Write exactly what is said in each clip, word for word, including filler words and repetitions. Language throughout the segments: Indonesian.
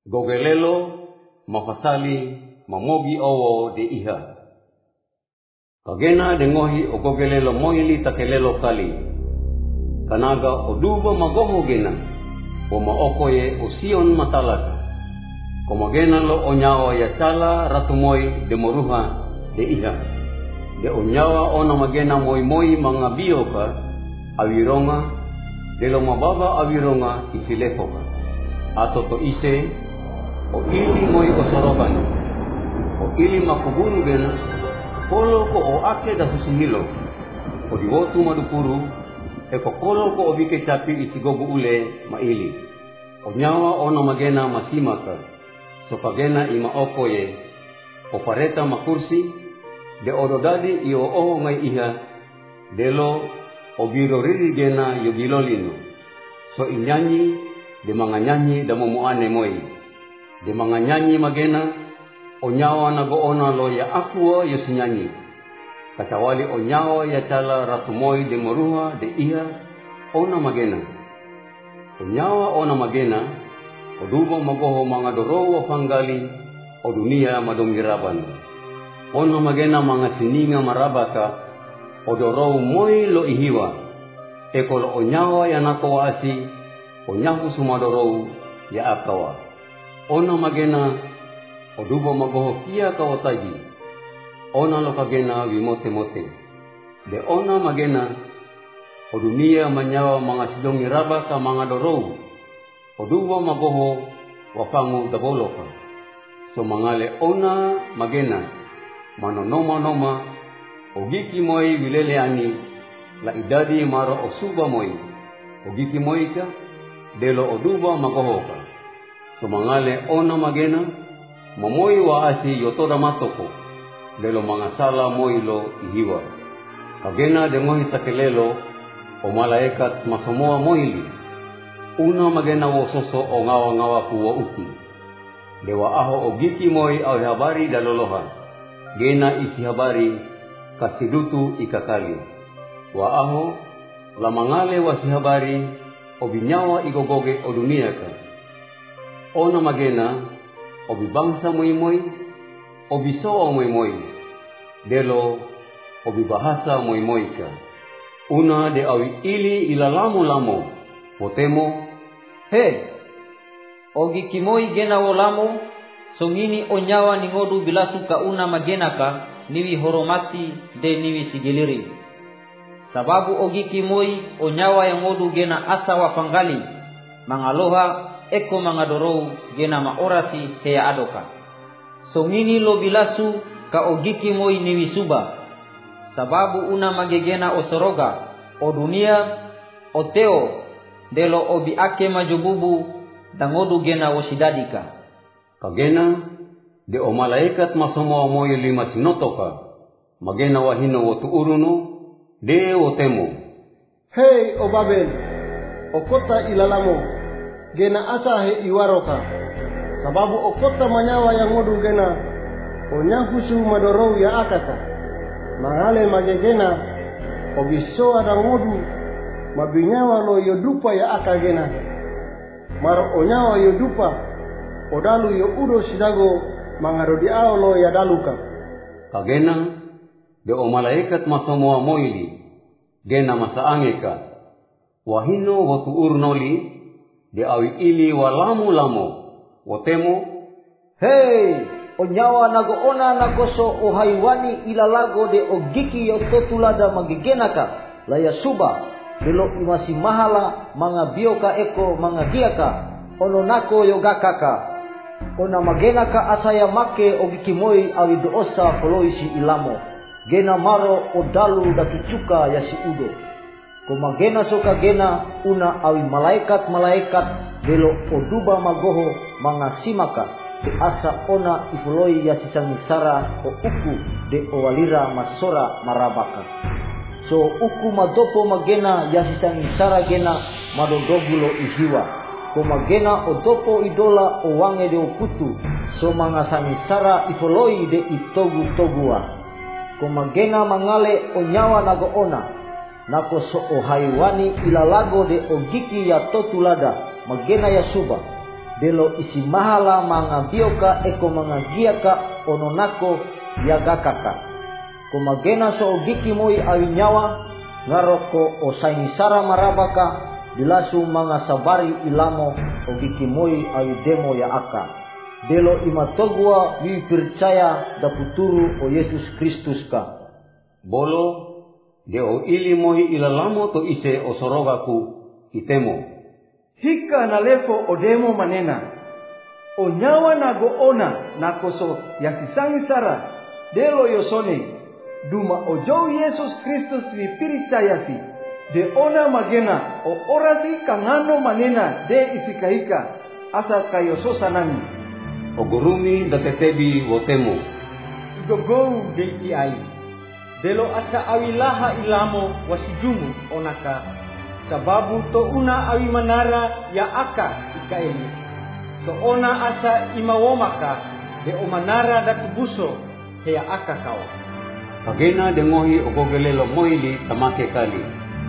gogelelo mafasali mamogi owo de iha. Kagena dengohi o gogelelo moili takelelo kali. Kanaga oduba magoho gena o maokoye o sion matalaka. Komagena lo onyawa ya cala ratumoi de moruha de iha. De onyawa ona magena moi moi mga bioka awironga de lo mababa awironga isilefoka. Ato to ise o ili moi osorogan. O ili makubunu gena kolo ko o ake da husihilo. O diwotu madukuru e ko kolo ko obike capi isigobu ule maili. O nyawa ona magena masimaka. So pagena ima okoye o pareta makursi de ododadi io o ngai iha delo o biro riri gena yo bilolino. So inyanyi de manganyanyi da momuane moi. De manganyanyi magena o nyawa na goona lo ya akua yo sinyanyi. Katawali o nyawa ya cala ratumoi de moruha de iha ona magena. O nyawa ona magena o dubo magoho mga dorowa panggali o dunia madomiraban. Ono magena mga sininga marabaka o dorow moi lo ihiwa. Eko lo o nyawa ya nakoasi o nyahu sumadorow ya akawa. Ono magena o dubo magoho kia kawatagi. Ona lo kagena wimote mote. De ona magena o dunia manyawa mga sidong irabaka mga dorow. O duwa magoho wafangu daboloka. So mangale ona magena manonoma noma o giki moi wilele ani la idadi maro o suba moi. O giki moi ka delo o duwa magoho ka. So mangale ona magena mamoi wa asi yotoda matoko delo mga sala moi lo ihiwa. Kagena dengohi takelelo o malaikat masomoa moili. Una magena wo soso o ngawa ngawa kuwa uki. Dewa aho o giki moi au habari daloloha. Gena isi habari kasidutu ikakali. Wa aho la mangale wa si habari o binyawa igogoge o dunia ka. Ona magena o bibangsa moi moi o bisoa moi moi. Delo o bibahasa moi moi ka. Una de awi ili ilalamo lamo. Potemo he ogi kimoi gena wolamo songini onyawa ni ngodu bilasu ka una magena ka niwi horomati de niwi sigiliri. Sababu ogi kimoi onyawa yang ngodu gena asa wa panggali mangaloha eko mangadorou gena maorasi heya adoka. Songini lo bilasu ka ogi kimoi niwi suba. Sababu una magegena osoroga o dunia o teo delo obi ake majububu dangodu gena wosidadika. Kagena de o malaikat masomo moyo lima sinotoka. Magena wahino wotu uruno de wotemo. Hei o Babel, o kota ilalamo gena asa he iwaroka. Sababu o kota manyawa yang ngodu gena o nyahusu madorou ya akasa. Mangale magegena o bisoa dangodu mabinyawa lo yodupa ya akagena. Maro onyawa yodupa odalu yo udo sidago mangarodi ao lo ya daluka. Kagena de o malaikat masomoa moili gena masaangeka. Wahino watu urnoli de awi ili walamu lamo. Wotemo hey onyawa nagoona nagoso o haiwani ilalago de ogiki yototulada magigenaka laya suba. Delo imasi mahala mga bioka eko mga giaka ono nako yogakaka ona magenaka asaya make ogikimoi awi doosa foloisi ilamo gena maro odalu datucuka ya si udo komagena soka gena una awi malaikat malaikat delo oduba magoho mga simaka de asa ona ifuloi ya sisangisara o uku de owalira masora marabaka. So uku madopo magena yasisang isara gena madodogulo ihiwa. Ko magena odopo idola o wange de okutu. So mga sangisara ifoloi de itogu togua. Ko magena mangale onyawa nagoona. Nako so o haiwani ilalago de ogiki ya totulada magena ya suba. delo isi mahala mga bioka eko mga giaka ononako yagakaka. Kumagena so ogiki moi awi nyawa ngaroko o sainisara marabaka dilasu mga sabari ilamo ogiki moi awi demo ya aka. Delo imatogwa wi percaya da puturu o Yesus Kristus ka. Bolo de o ili moi ilalamo to ise o sorogaku itemo. Hika na lefo o demo manena. O nyawa na goona na koso ya sisangi sara delo yosone duma o jau Yesus Kristus wi percaya si de ona magena o orasi kangano manena de isikahika asa kayoso sanani. O gurumi da tetebi wotemo. Igogou de iai. Delo asa awilaha ilamo wasijumu onaka. Sababu to una awi manara ya aka ikaeli. So ona asa imawomaka de omanara da kubuso hea aka kawa. Pagena dengohi ogogelelo moili tamake kali.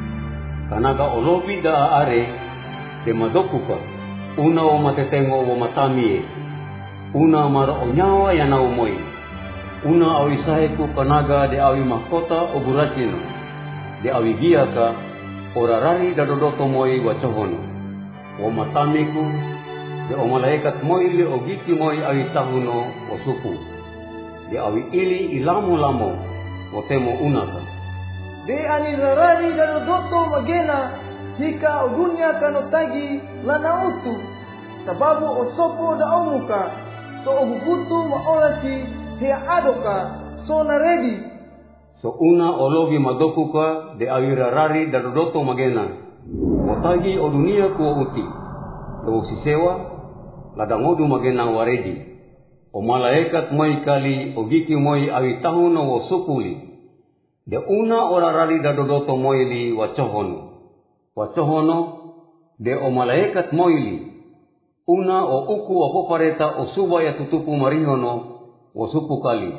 Kanaga olobi da aare de madokuka. Una o matetengo o matamie. Una mara o nyawa ya nau moi. Una awi saheku kanaga de awi mahkota o buracino. De awi giaka orarari da dodoto moi wachohono. O matamiku de o malaikat moi le o giki moi awi tahuno o suku. De awi ili ilamo lamo o temo unaka. De anirarari da dodoto magena hika o dunia kanotagi lana utu. Sababu o sopo da omuka so obubutu maolasi hea adoka so naredi. So una ologi madokuka de awirarari da dodoto magena. Otagi o dunia ku uti. Do sisewa ladangodu magena waredi. O malaikat moi kali o giki moi awi tahuno o sukuli. De una orarari da dodoto moili wachohono. Wachohono de o malaikat moili. Una o uku o popareta o suba ya tutupu marihono o supu kali.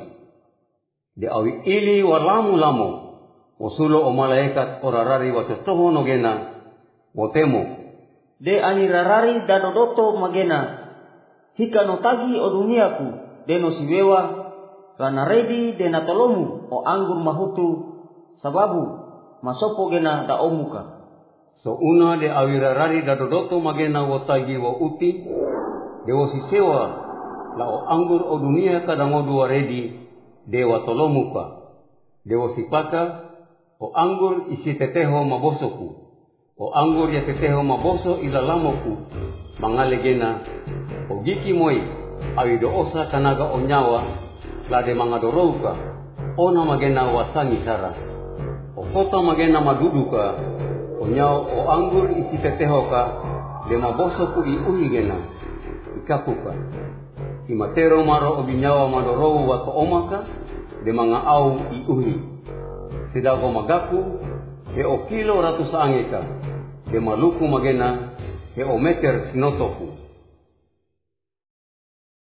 De awi ili wa lamu lamo o sulo o malaikat orarari wa totohono gena o temo. De anirarari da dodoto magena. Hika notagi o duniaku de no siwewa rana redi de natolomu o anggur mahutu sababu masopo gena da omuka. So una de awirarari da dodoto magena wo tagi wo uti de wo sisewa la o anggur o dunia kadangodu waredi de wa tolomuka de wo sipaka o anggur isi teteho mabosoku o anggur ya teteho maboso ilalamoku mangalegena o giki moi awi doosa kanaga o nyawa la de mangadorouka ona magena wasangi sara o kota magena maduduka o nyao o anggur isi tetehoka de mabosoku i uhigena ikakuka imatero maro o binyawa madorou wa to omaka de mga au i uhi sidago magaku de o kilo ratus angeka de maluku magena de o meter sinotoku